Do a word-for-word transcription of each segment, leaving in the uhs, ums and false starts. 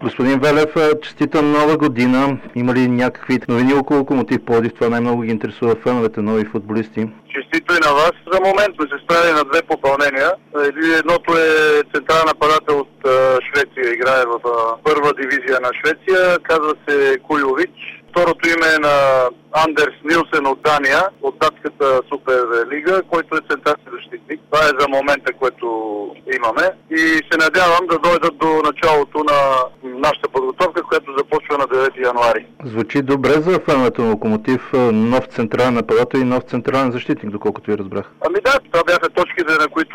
Господин Велев, честита нова година. Има ли някакви новини около Локомотив Пловдив? Това най-много ги интересува феновете, нови футболисти. Честито и на вас. За момент сме се справили на две попълнения. Едното е централен нападател от Швеция, играе в първа дивизия на Швеция. Казва се Куйович. Второто име е на Андерс Нилсен от Дания, от датската Суперлига, който е централен защитник. Това е за момента, което имаме. И се надявам да дойдат до началото на нашата подготовка, която започва на девети януари. Звучи добре за феновете на Локомотив, нов централен нападател и нов централен защитник, доколкото ви разбрах. Ами да, това бяха точките, на които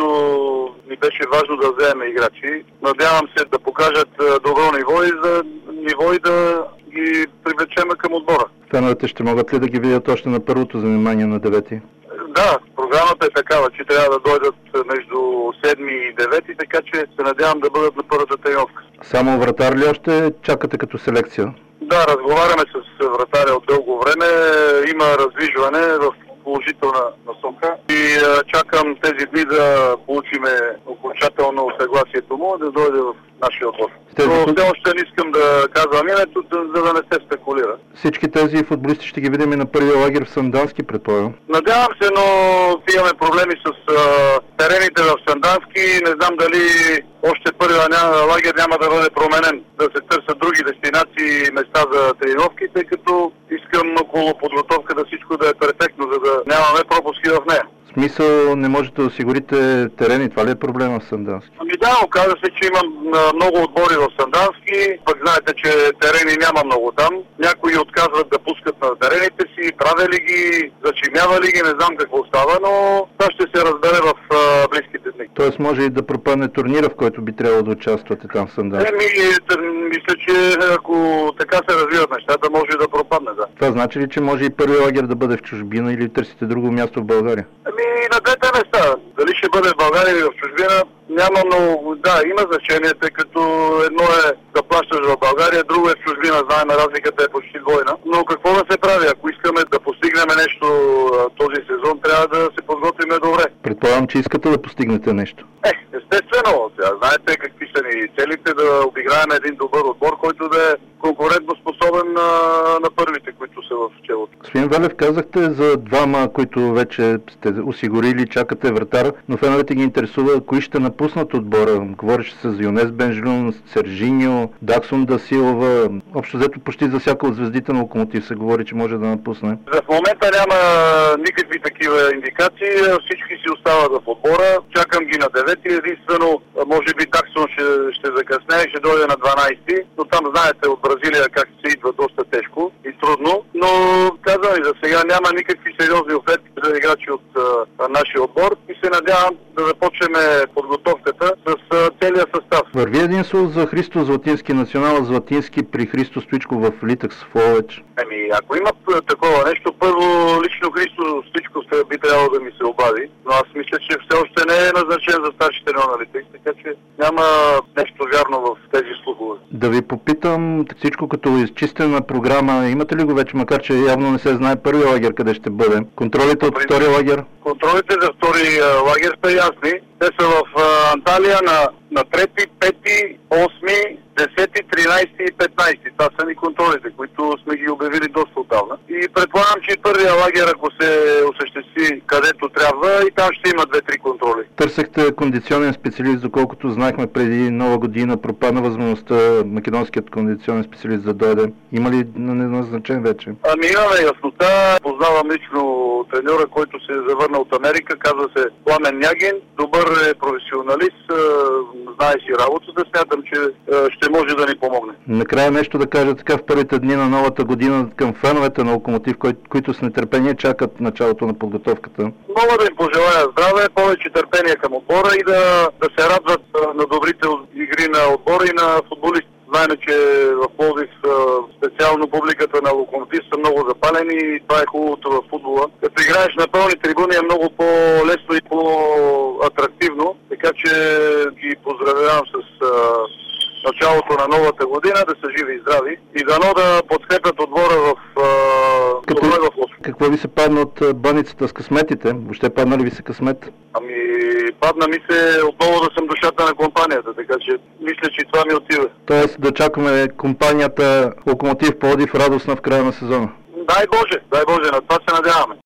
ни беше важно да вземем играчи. Надявам се да покажат добро ниво и, за, ниво и да ги привлечем към отбора. Феновете ще могат ли да ги видят още на първото занимание на девети? Да, програмата е такава, че трябва да дойдат между седми и девети, така че се надявам да бъдат на първата тренировка. Само вратар ли още чакате като селекция? Да, разговаряме с вратаря от дълго време. Има раздвижване в положителна насока и а, чакам тези дни да получиме окончателно съгласието му да дойде в нашия отбор. Тези... Но все още не искам да казвам името, за да не се спекулира. Всички тези футболисти ще ги видим и на първия лагер в Сандански, предполагам. Надявам се, но имаме проблеми с а, терените в Сандански. Не знам дали още първия лагер няма да бъде променен, да се търсят други дестинации и места за тренировки, тъй като искам около подготовката всичко да е перфектно, за да нямаме пропуски в нея. В смисъл не можете да осигурите терени, това ли е проблема в Сандански? Ами да, оказа се, че имам много отбори в Сандански, пък знаете, че терени няма много там. Някои отказват да пускат на терените си, правили ги, зачимявали ги, не знам какво става, но това ще се разбере в а, близките дни. Тоест може и да пропадне турнира, в който би трябвало да участвате там в Сандански? Еми, мисля, че ако така се развиват нещата, може да пропадне, да. Това значи ли, че може и първи лагер да бъде в чужбина или търсите друго място в България? Ами на двете места. Дали ще бъде в България или в чужбина, няма много. Да, има значение, тъй като едно е да плащаш в България, друго е в чужбина. Знаем, разликата е почти двойна. Но какво да се прави? Ако искаме да постигнем нещо този сезон, трябва да се подготвим добре. Предполагам, че искате да постигнете нещо. Е, естествено. Сега, знаете какви са ни целите, да обиграем един добър отбор, който да е конкурентоспособен на, на първите, които са в челото. Господин Велев, казахте за двама, които вече сте осигурили, чакате вратар, но феновете ги интересува кои ще напуснат отбора. Говореше се за Юнес Бенжлюн, Сержиньо, Даксон да Силва. Общо взето почти за всяка от звездите на Локомотив се говори, че може да напусне. В момента няма никакви такива индикации. Всички си остават в отбора. Чакам ги на девети. Единствено, може би Даксон ще, ще закъсне и ще дойде на дванайсети. Но там знаете от Бразилия как се идва доста тежко и трудно. Но казвам и за сега няма никакви сериозни оферти за играчи от а, нашия отбор и се надявам да започнем подготовката с а, целия състав. Върви един слух за Христо Златински, национал Златински при Христо Стоичков в Литекс в Ловеч. Ами, ако има такова нещо, първо лично Христо Стоичков би трябвало да ми се обади, но аз мисля, че все още не е назначен за старши треньор на Литекс, така че няма нещо вярно в тези слухове. Да ви попитам, всичко като изчистена програма, имате ли го вече, макар че явно не се знае първия лагер къде ще бъде? Контролите от втория лагер? Контролите за втори лагер са ясни. Те са в Анталия на, на трети, пети, осми, десети, тринайсети и петнайсети. Това са ни контролите, които сме ги обявили доста отдавна. И предполагам, че първия лагер, ако се осъществи където трябва, и там ще има две-три контроли. Търсехте кондиционен специалист, доколкото знаехме преди нова година, пропадна възможността македонският кондиционен специалист да дойде. Има ли назначен вече? Ами имаме яснота. Познавам лично треньора, който се завърна от Америка. Казва се Пламен Нягин. Добър е професионалист, знае си работата. Смятам, че ще може да ни помогне. Накрая нещо да кажа така в първите дни на новата година към феновете на Локомотив, кои, които с нетърпение чакат началото на подготовката. Мога да им пожелая здраве, повече търпение към отбора и да, да се радват на добрите игри на отбора и на футболисти. Знаем, че в Пловдив специално публиката на Локомотив са много запалени и това е хубавото в футбола. Като играеш на пълни трибуни е много по-лесно и по-атрактивно, така че ги поздравявам с началото на новата година, да са живи и здрави и дано да подкрепят отбора в Като, в какво ви се падна от баницата с късметите? Въобще падна ли ви се късмет? Ами падна ми се отново да съм душата на компанията, така че мисля, че това ми отива. Тоест да чакаме компанията Локомотив Пловдив радостна в края на сезона. Дай Боже, дай Боже, на това се надяваме.